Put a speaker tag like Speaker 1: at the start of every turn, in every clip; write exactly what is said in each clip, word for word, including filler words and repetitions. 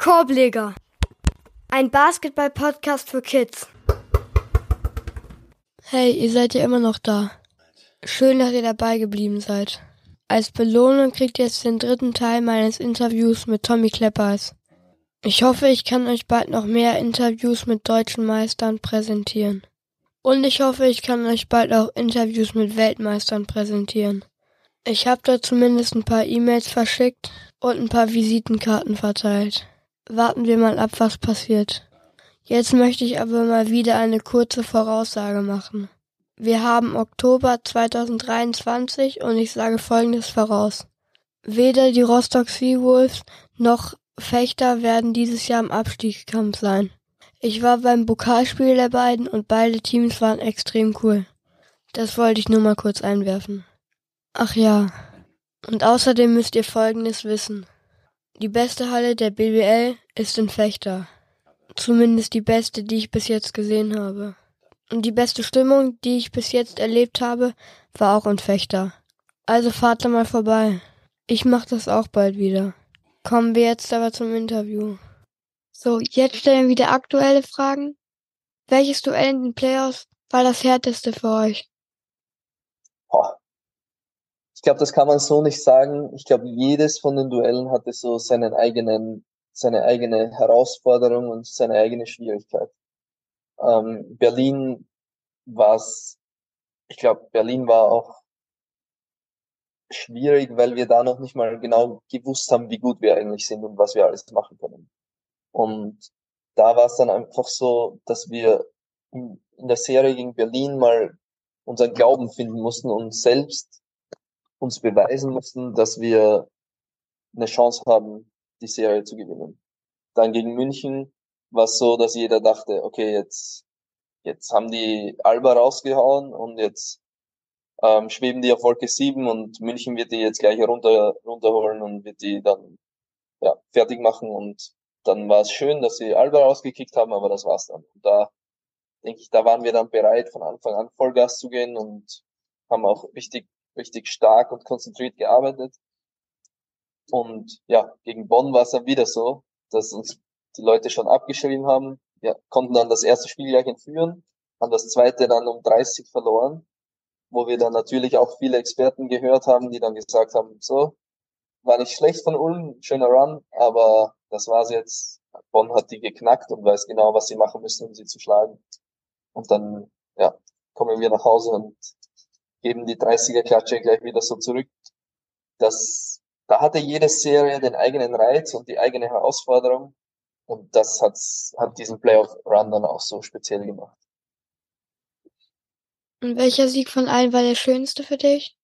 Speaker 1: Korbleger, ein Basketball-Podcast für Kids.
Speaker 2: Hey, ihr seid ja immer noch da. Schön, dass ihr dabei geblieben seid. Als Belohnung kriegt ihr jetzt den dritten Teil meines Interviews mit Tommy Kleppers. Ich hoffe, ich kann euch bald noch mehr Interviews mit deutschen Meistern präsentieren. Und ich hoffe, ich kann euch bald auch Interviews mit Weltmeistern präsentieren. Ich habe da zumindest ein paar E-Mails verschickt und ein paar Visitenkarten verteilt. Warten wir mal ab, was passiert. Jetzt möchte ich aber mal wieder eine kurze Voraussage machen. Wir haben Oktober zweitausenddreiundzwanzig und ich sage Folgendes voraus. Weder die Rostock Seawolves noch Fechter werden dieses Jahr im Abstiegskampf sein. Ich war beim Pokalspiel der beiden und beide Teams waren extrem cool. Das wollte ich nur mal kurz einwerfen. Ach ja, und außerdem müsst ihr Folgendes wissen. Die beste Halle der B B L ist in Vechta. Zumindest die beste, die ich bis jetzt gesehen habe. Und die beste Stimmung, die ich bis jetzt erlebt habe, war auch in Vechta. Also fahrt da mal vorbei. Ich mach das auch bald wieder. Kommen wir jetzt aber zum Interview. So, jetzt stellen wir wieder aktuelle Fragen. Welches Duell in den Playoffs war das härteste für euch?
Speaker 3: Boah. Ich glaube, das kann man so nicht sagen. Ich glaube, jedes von den Duellen hatte so seinen eigenen, seine eigene Herausforderung und seine eigene Schwierigkeit. Ähm, Berlin war's, ich glaube, Berlin war auch schwierig, weil wir da noch nicht mal genau gewusst haben, wie gut wir eigentlich sind und was wir alles machen können. Und da war es dann einfach so, dass wir in, in der Serie gegen Berlin mal unseren Glauben finden mussten und selbst uns beweisen mussten, dass wir eine Chance haben, die Serie zu gewinnen. Dann gegen München war es so, dass jeder dachte, okay, jetzt, jetzt haben die Alba rausgehauen und jetzt ähm, schweben die auf Wolke sieben und München wird die jetzt gleich runter, runterholen und wird die dann ja, fertig machen. Und dann war es schön, dass sie Alba rausgekickt haben, aber das war's dann. Und da denke ich, da waren wir dann bereit, von Anfang an Vollgas zu gehen und haben auch richtig, richtig stark und konzentriert gearbeitet. Und ja, gegen Bonn war es dann wieder so, dass uns die Leute schon abgeschrieben haben. Wir konnten dann das erste Spiel gleich entführen, haben das zweite dann um dreißig verloren, wo wir dann natürlich auch viele Experten gehört haben, die dann gesagt haben, so, war nicht schlecht von Ulm, schöner Run, aber das war's jetzt. Bonn hat die geknackt und weiß genau, was sie machen müssen, um sie zu schlagen. Und dann, ja, kommen wir nach Hause und geben die dreißiger-Klatsche gleich wieder so zurück. Das, da hatte jede Serie den eigenen Reiz und die eigene Herausforderung. Und das hat's, hat diesen Playoff-Run dann auch so speziell gemacht.
Speaker 2: Und welcher Sieg von allen war der schönste für dich?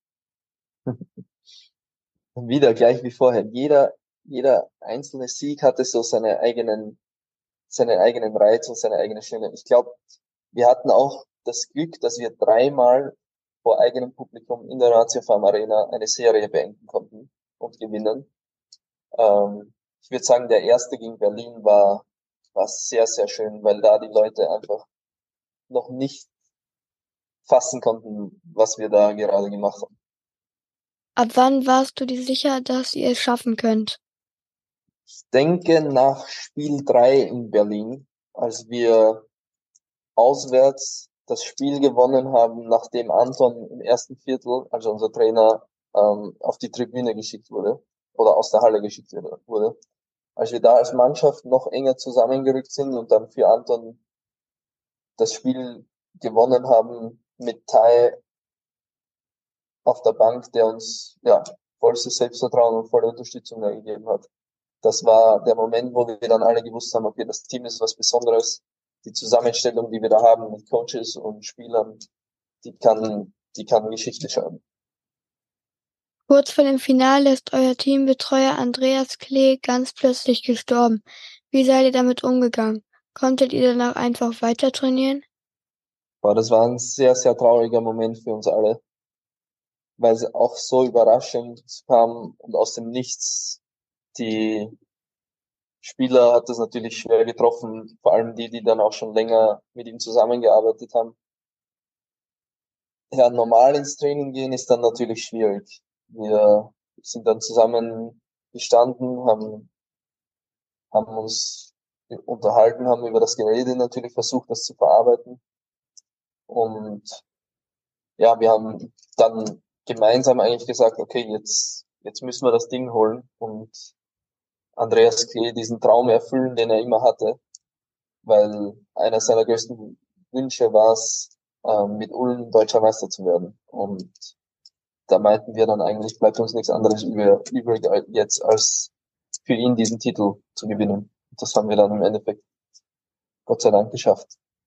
Speaker 3: Und wieder gleich wie vorher. Jeder, jeder einzelne Sieg hatte so seine eigenen, seinen eigenen Reiz und seine eigene Schöne. Ich glaube, wir hatten auch das Glück, dass wir dreimal vor eigenem Publikum in der Ratio Farm Arena eine Serie beenden konnten und gewinnen. Ähm, ich würde sagen, der erste gegen Berlin war, war sehr, sehr schön, weil da die Leute einfach noch nicht fassen konnten, was wir da gerade gemacht haben.
Speaker 2: Ab wann warst du dir sicher, dass ihr es schaffen könnt?
Speaker 3: Ich denke nach Spiel drei in Berlin, als wir auswärts das Spiel gewonnen haben, nachdem Anton im ersten Viertel, also unser Trainer, ähm, auf die Tribüne geschickt wurde oder aus der Halle geschickt wurde. Als wir da als Mannschaft noch enger zusammengerückt sind und dann für Anton das Spiel gewonnen haben mit Tai auf der Bank, der uns ja vollstes Selbstvertrauen und volle Unterstützung gegeben hat. Das war der Moment, wo wir dann alle gewusst haben, okay, das Team ist was Besonderes. Die Zusammenstellung, die wir da haben mit Coaches und Spielern, die kann, die kann Geschichte schreiben.
Speaker 2: Kurz vor dem Finale ist euer Teambetreuer Andreas Klee ganz plötzlich gestorben. Wie seid ihr damit umgegangen? Konntet ihr danach einfach weiter trainieren?
Speaker 3: Aber das war ein sehr, sehr trauriger Moment für uns alle, weil es auch so überraschend kam und aus dem Nichts. Die Spieler hat das natürlich schwer getroffen, vor allem die, die dann auch schon länger mit ihm zusammengearbeitet haben. Ja, normal ins Training gehen ist dann natürlich schwierig. Wir sind dann zusammen gestanden, haben haben uns unterhalten, haben über das Gerede natürlich versucht, das zu verarbeiten. Und ja, wir haben dann gemeinsam eigentlich gesagt, okay, jetzt, jetzt müssen wir das Ding holen und Andreas Klee diesen Traum erfüllen, den er immer hatte, weil einer seiner größten Wünsche war es, ähm, mit Ulm deutscher Meister zu werden. Und da meinten wir dann eigentlich, bleibt uns nichts anderes über, übrig jetzt, als für ihn diesen Titel zu gewinnen. Und das haben wir dann im Endeffekt Gott sei Dank geschafft.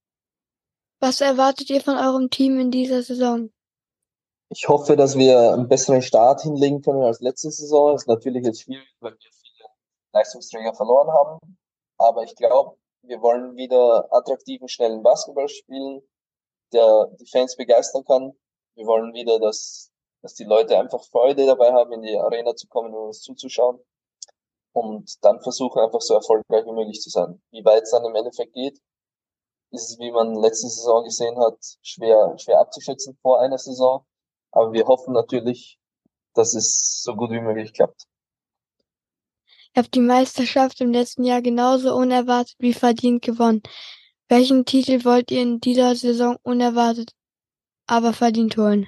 Speaker 2: Was erwartet ihr von eurem Team in dieser Saison?
Speaker 3: Ich hoffe, dass wir einen besseren Start hinlegen können als letzte Saison. Das ist natürlich jetzt schwierig, weil wir viele Leistungsträger verloren haben. Aber ich glaube, wir wollen wieder attraktiven, schnellen Basketball spielen, der die Fans begeistern kann. Wir wollen wieder, dass, dass die Leute einfach Freude dabei haben, in die Arena zu kommen und uns zuzuschauen. Und dann versuchen, einfach so erfolgreich wie möglich zu sein. Wie weit es dann im Endeffekt geht, ist es, wie man letzte Saison gesehen hat, schwer, schwer abzuschätzen vor einer Saison. Aber wir hoffen natürlich, dass es so gut wie möglich klappt.
Speaker 2: Ihr habt die Meisterschaft im letzten Jahr genauso unerwartet wie verdient gewonnen. Welchen Titel wollt ihr in dieser Saison unerwartet, aber verdient holen?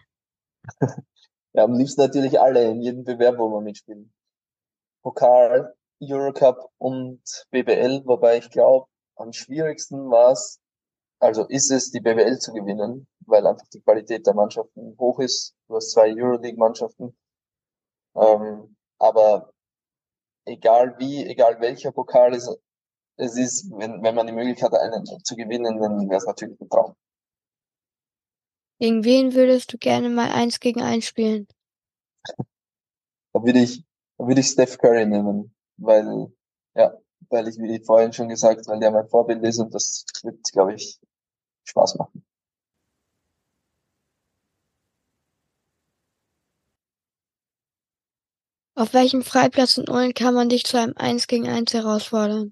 Speaker 3: Ja, am liebsten natürlich alle, in jedem Bewerb, wo wir mitspielen. Pokal, Eurocup und B B L, wobei ich glaube, am schwierigsten war es, also ist es, die B B L zu gewinnen, weil einfach die Qualität der Mannschaften hoch ist. Du hast zwei Euroleague-Mannschaften. Ähm, aber egal wie, egal welcher Pokal es, es ist, wenn, wenn man die Möglichkeit hat, einen zu gewinnen, dann wäre es natürlich ein Traum.
Speaker 2: Gegen wen würdest du gerne mal eins gegen eins spielen?
Speaker 3: Da würde ich, da würde ich Steph Curry nehmen, weil, ja, weil ich, wie vorhin schon gesagt, weil der mein Vorbild ist und das wird, glaube ich, Spaß machen.
Speaker 2: Auf welchem Freiplatz in Ulm kann man dich zu einem eins gegen eins herausfordern?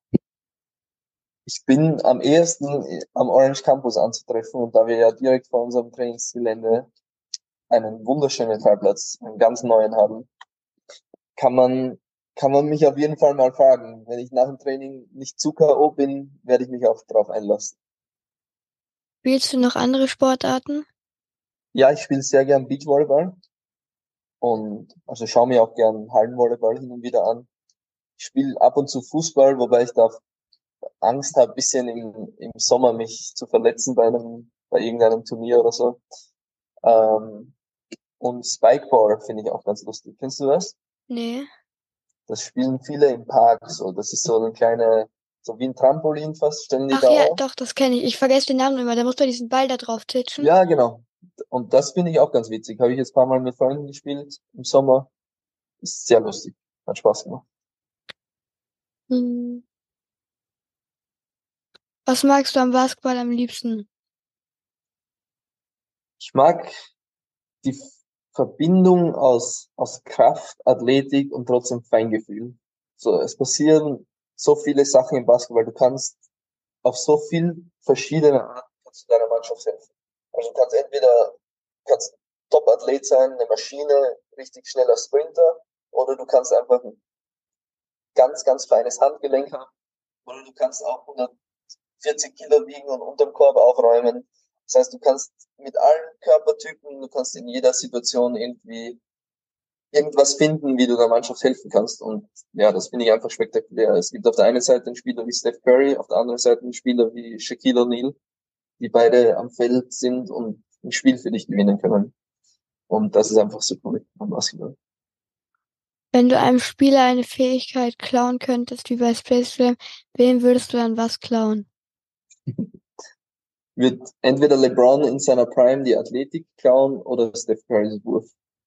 Speaker 3: Ich bin am ehesten am Orange Campus anzutreffen und da wir ja direkt vor unserem Trainingsgelände einen wunderschönen Freiplatz, einen ganz neuen haben, kann man, kann man mich auf jeden Fall mal fragen. Wenn ich nach dem Training nicht zu K O bin, werde ich mich auch drauf einlassen.
Speaker 2: Spielst du noch andere Sportarten?
Speaker 3: Ja, ich spiele sehr gern Beachvolleyball und also schaue mir auch gern Hallenvolleyball hin und wieder an. Ich spiele ab und zu Fußball, wobei ich da Angst habe, bisschen im, im Sommer mich zu verletzen bei einem, bei irgendeinem Turnier oder so. Ähm, und Spikeball finde ich auch ganz lustig. Kennst du das?
Speaker 2: Nee.
Speaker 3: Das spielen viele im Park so. Das ist so eine kleine, so wie ein Trampolin fast, stellen die
Speaker 2: Ach
Speaker 3: da
Speaker 2: ja,
Speaker 3: auf.
Speaker 2: doch, das kenne ich. Ich vergesse den Namen immer. Da muss man diesen Ball da drauf titschen.
Speaker 3: Ja, genau. Und das finde ich auch ganz witzig. Habe ich jetzt ein paar Mal mit Freunden gespielt im Sommer. Ist sehr lustig. Hat Spaß gemacht.
Speaker 2: Hm. Was magst du am Basketball am liebsten?
Speaker 3: Ich mag die Verbindung aus, aus Kraft, Athletik und trotzdem Feingefühl. So, es passieren so viele Sachen im Basketball. Du kannst auf so viel verschiedene Arten kannst du deiner Mannschaft helfen. Also du kannst entweder, kannst Top-Athlet sein, eine Maschine, richtig schneller Sprinter, oder du kannst einfach ein ganz, ganz feines Handgelenk haben, oder du kannst auch hundertvierzig Kilo wiegen und unterm Korb aufräumen. Das heißt, du kannst mit allen Körpertypen, du kannst in jeder Situation irgendwie irgendwas finden, wie du der Mannschaft helfen kannst. Und ja, das finde ich einfach spektakulär. Es gibt auf der einen Seite einen Spieler wie Steph Curry, auf der anderen Seite einen Spieler wie Shaquille O'Neal, die beide am Feld sind und ein Spiel für dich gewinnen können. Und das ist einfach so cool am Basketball.
Speaker 2: Wenn du einem Spieler eine Fähigkeit klauen könntest, wie bei Space Jam, wem würdest du dann was klauen?
Speaker 3: Wird entweder LeBron in seiner Prime die Athletik klauen oder Steph Currys Wurf.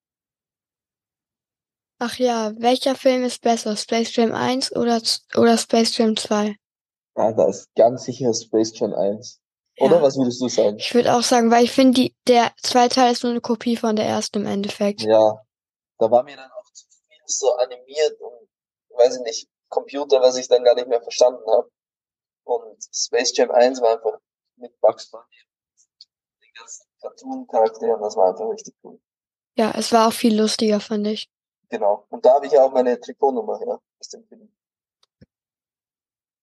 Speaker 2: Ach ja, welcher Film ist besser? Space Jam eins oder, oder Space Jam zwei?
Speaker 3: Ah, da ist ganz sicher Space Jam eins. Oder
Speaker 2: Ja.
Speaker 3: was würdest du sagen?
Speaker 2: Ich würde auch sagen, weil ich finde, die, der zweite Teil ist nur eine Kopie von der ersten im Endeffekt.
Speaker 3: Ja, da war mir dann auch zu viel so animiert und, weiß ich nicht, Computer, was ich dann gar nicht mehr verstanden habe. Und Space Jam eins war einfach mit Bugs Bunny, den ganzen Cartoon-Charakteren, das war einfach richtig cool.
Speaker 2: Ja, es war auch viel lustiger, fand ich.
Speaker 3: Genau. Und da habe ich ja auch meine Trikotnummer her aus dem Film.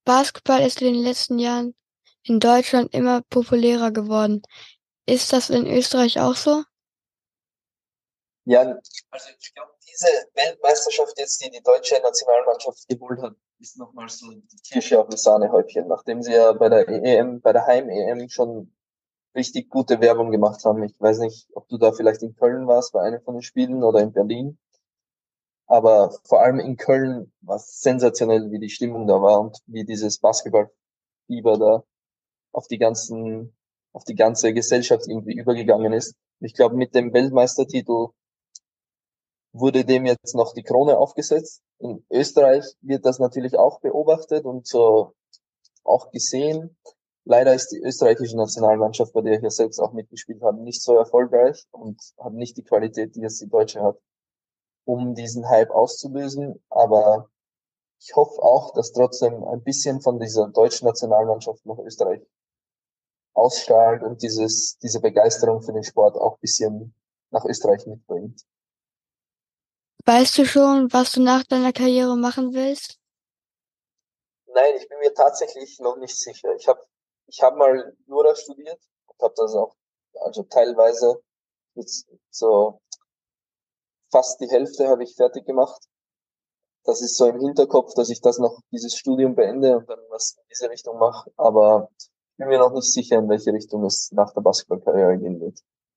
Speaker 2: Basketball ist in den letzten Jahren in Deutschland immer populärer geworden. Ist das in Österreich auch so?
Speaker 3: Ja, also ich glaube, diese Weltmeisterschaft jetzt, die die deutsche Nationalmannschaft geholt hat, ist nochmal so die Kirsche auf das Sahnehäubchen, nachdem sie ja bei der E M, bei der Heim-E M schon richtig gute Werbung gemacht haben. Ich weiß nicht, ob du da vielleicht in Köln warst bei einem von den Spielen oder in Berlin, aber vor allem in Köln war es sensationell, wie die Stimmung da war und wie dieses Basketballfieber da auf die ganzen, auf die ganze Gesellschaft irgendwie übergegangen ist. Ich glaube, mit dem Weltmeistertitel wurde dem jetzt noch die Krone aufgesetzt. In Österreich wird das natürlich auch beobachtet und so auch gesehen. Leider ist die österreichische Nationalmannschaft, bei der ich ja selbst auch mitgespielt habe, nicht so erfolgreich und hat nicht die Qualität, die jetzt die deutsche hat, um diesen Hype auszulösen. Aber ich hoffe auch, dass trotzdem ein bisschen von dieser deutschen Nationalmannschaft nach Österreich ausstrahlt und dieses, diese Begeisterung für den Sport auch ein bisschen nach Österreich mitbringt.
Speaker 2: Weißt du schon, was du nach deiner Karriere machen willst?
Speaker 3: Nein, ich bin mir tatsächlich noch nicht sicher. Ich habe ich hab mal Jura studiert und habe das auch, also teilweise jetzt so fast die Hälfte habe ich fertig gemacht. Das ist so im Hinterkopf, dass ich das noch, dieses Studium beende und dann was in diese Richtung mache. Aber ich bin mir noch nicht sicher, in welche Richtung es nach der Basketballkarriere gehen wird.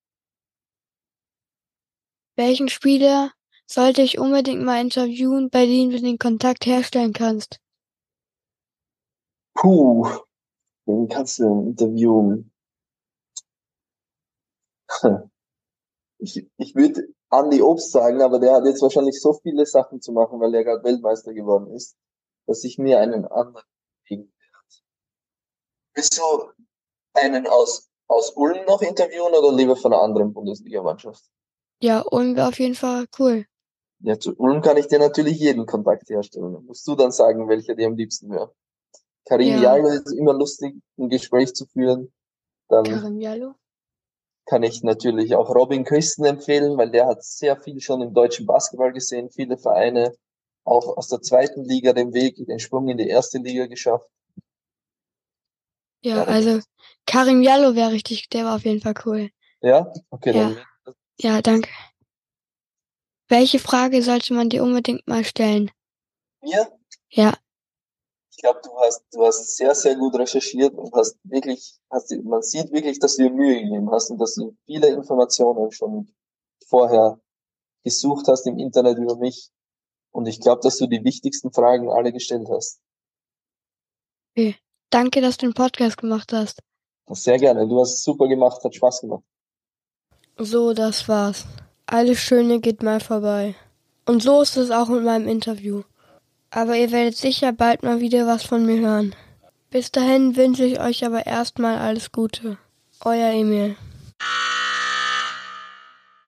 Speaker 2: Welchen Spieler sollte ich unbedingt mal interviewen, bei dem du den Kontakt herstellen kannst?
Speaker 3: Puh, wen kannst du denn interviewen? Ich, ich würde Andy Obst sagen, aber der hat jetzt wahrscheinlich so viele Sachen zu machen, weil er gerade Weltmeister geworden ist, dass ich mir einen anderen kriegen werde. Willst du einen aus, aus Ulm noch interviewen oder lieber von einer anderen Bundesligamannschaft?
Speaker 2: Ja, und wäre auf jeden Fall cool.
Speaker 3: Ja, zu Ulm kann ich dir natürlich jeden Kontakt herstellen. Da musst du dann sagen, welcher dir am liebsten wäre. Karim
Speaker 2: Ja.
Speaker 3: Jallo ist immer lustig, ein Gespräch zu führen. Dann
Speaker 2: Karim Jallo?
Speaker 3: kann ich natürlich auch Robin Christen empfehlen, weil der hat sehr viel schon im deutschen Basketball gesehen, viele Vereine, auch aus der zweiten Liga den Weg, den Sprung in die erste Liga geschafft.
Speaker 2: Ja,
Speaker 3: Ja,
Speaker 2: also Karim Jallo wäre richtig, der war auf jeden Fall cool.
Speaker 3: Ja? Okay,
Speaker 2: Ja.
Speaker 3: dann.
Speaker 2: Ja, danke. Welche Frage sollte man dir unbedingt mal stellen?
Speaker 3: Mir?
Speaker 2: Ja.
Speaker 3: Ich glaube, du hast, du hast sehr, sehr gut recherchiert und hast wirklich, hast, man sieht wirklich, dass du dir Mühe gegeben hast und dass du viele Informationen schon vorher gesucht hast im Internet über mich. Und ich glaube, dass du die wichtigsten Fragen alle gestellt hast.
Speaker 2: Okay. Danke, dass du den Podcast gemacht hast.
Speaker 3: Sehr gerne. Du hast es super gemacht, hat Spaß gemacht.
Speaker 2: So, das war's. Alles Schöne geht mal vorbei. Und so ist es auch mit meinem Interview. Aber ihr werdet sicher bald mal wieder was von mir hören. Bis dahin wünsche ich euch aber erstmal alles Gute. Euer Emil.